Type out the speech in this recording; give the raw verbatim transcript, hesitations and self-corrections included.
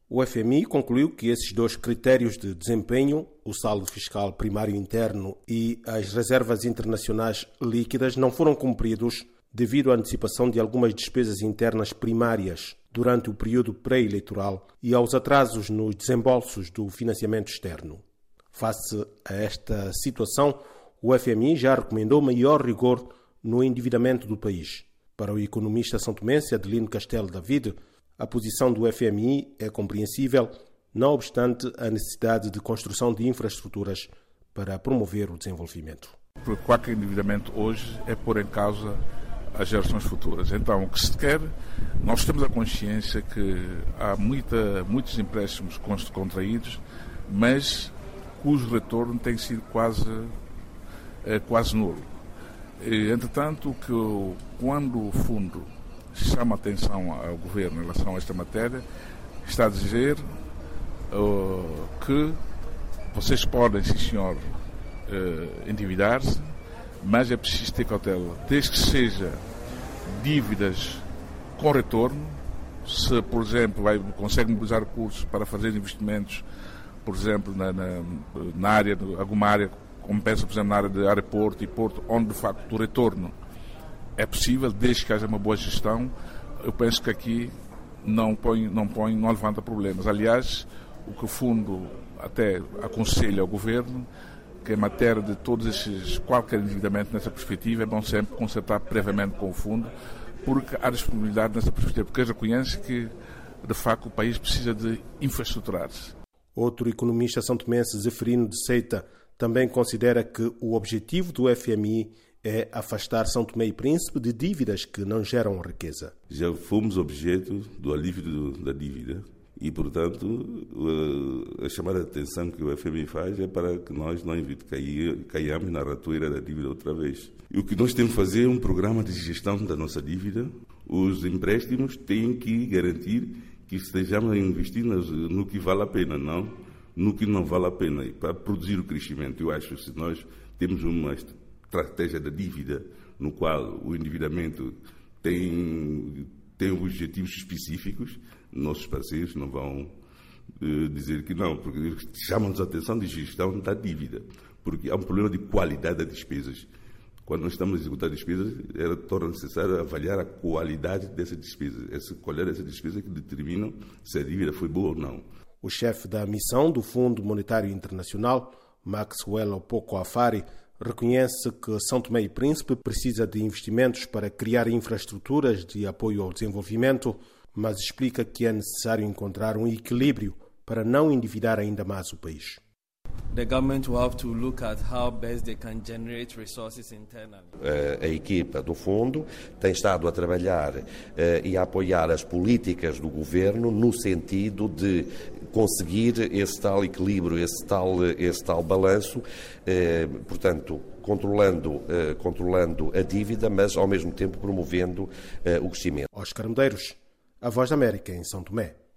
O F M I concluiu que esses dois critérios de desempenho, o saldo fiscal primário interno e as reservas internacionais líquidas, não foram cumpridos devido à antecipação de algumas despesas internas primárias durante o período pré-eleitoral e aos atrasos nos desembolsos do financiamento externo. Face a esta situação, o F M I já recomendou maior rigor no endividamento do país. Para o economista santomense Adelino Castelo David, a posição do F M I é compreensível, não obstante a necessidade de construção de infraestruturas para promover o desenvolvimento. Porque qualquer endividamento hoje é pôr em causa as gerações futuras. Então, o que se quer, nós temos a consciência que há muita, muitos empréstimos contraídos, mas cujo retorno tem sido quase, é, quase nulo. E, entretanto, que quando o fundo chama a atenção ao governo em relação a esta matéria, está a dizer uh, que vocês podem, sim senhor, uh, endividar-se, mas é preciso ter cautela, desde que seja dívidas com retorno. Se, por exemplo, vai, consegue mobilizar recursos para fazer investimentos, por exemplo, na, na, na área, alguma área, como pensa, por exemplo, na área de aeroporto e porto, onde de facto o retorno é possível, desde que haja uma boa gestão, eu penso que aqui não põe, não põe, não levanta problemas. Aliás, o que o fundo até aconselha ao governo, que em matéria de todos esses, qualquer endividamento nessa perspectiva, é bom sempre concertar previamente com o fundo, porque há disponibilidade nessa perspectiva, porque reconhece que, de facto, o país precisa de infraestruturar-se. Outro economista santomense, Zeferino de Seita, também considera que o objetivo do F M I é afastar São Tomé e Príncipe de dívidas que não geram riqueza. Já fomos objeto do alívio do, da dívida e, portanto, a chamada de atenção que o F M I faz é para que nós não caiamos na ratoeira da dívida outra vez. E o que nós temos que fazer é um programa de gestão da nossa dívida. Os empréstimos têm que garantir que estejamos a investir no que vale a pena, não no que não vale a pena, para produzir o crescimento. Eu acho que se nós temos uma estratégia da dívida, no qual o endividamento tem, tem objetivos específicos, nossos parceiros não vão uh, dizer que não, porque chamam-nos a atenção de gestão da dívida, porque há um problema de qualidade das despesas. Quando nós estamos a executar despesas, era torna necessário avaliar a qualidade dessas despesas. Essa qualidade dessas despesas que determinam se a dívida foi boa ou não. O chefe da missão do Fundo Monetário Internacional, Maxwell Opoko Afari, reconhece que São Tomé e Príncipe precisa de investimentos para criar infraestruturas de apoio ao desenvolvimento, mas explica que é necessário encontrar um equilíbrio para não endividar ainda mais o país. The government will have to look at how best they can generate resources internally. A equipa do fundo tem estado a trabalhar uh, e a apoiar as políticas do governo no sentido de conseguir esse tal equilíbrio, esse tal, esse tal balanço, uh, portanto, controlando, uh, controlando a dívida, mas ao mesmo tempo promovendo uh, o crescimento. Oscar Medeiros, a Voz da América em São Tomé.